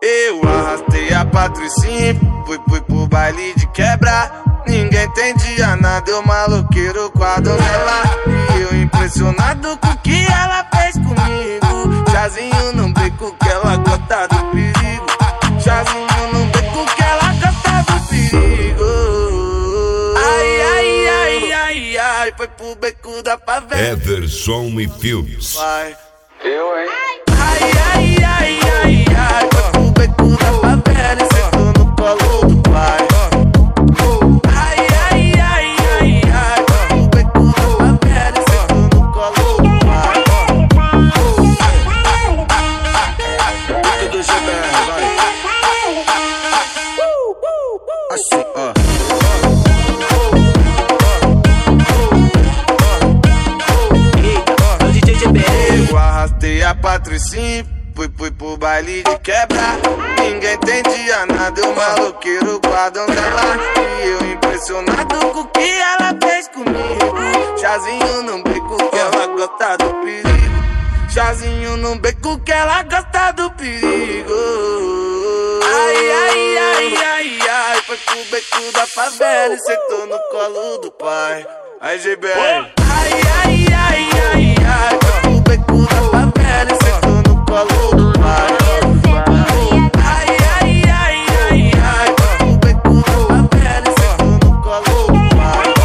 Eu arrastei a Patricinha, fui pro baile de quebra. Ninguém entendia nada, eu maloqueiro com a donzela. E eu impressionado com o que ela fez comigo. Chazinho no beco que ela gosta do perigo. Chazinho no beco que ela gosta do perigo. Ai, ai, ai, ai, ai, foi pro beco da favela. Everson e Filmes. Vai. Eu, hein? Ai, ai, ai, ai, ai, foi pro beco da favela e sentou no colo do pai. Ai, ai, ai, ai, ai, foi pro beco da favela e sentou no colo do pai. Beco do GBR, vai. Assim, ó. Eu arrastei a Patricinha, fui pro baile de quebra. Ninguém entendia nada, eu maloqueiro com a donzela. E eu impressionado com o que ela fez comigo. Chazinho no beco que ela gosta do perigo. Chazinho no beco que ela gosta do perigo. Ai, ai, ai, ai, ai, foi pro beco da favela e sentou no colo do pai. Aí, GBR. Ai, ai, ai, ai, ai, foi pro beco da favela e sentou no colo do pai. Ai, ai, ai, ai, ai, foi pro beco da favela e sentou no colo do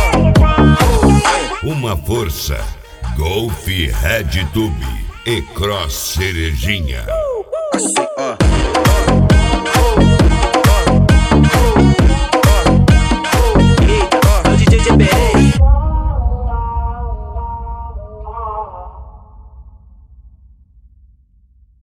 pai. Uma força, Golf Red Tube e Cross Cerejinha. Assim, ó.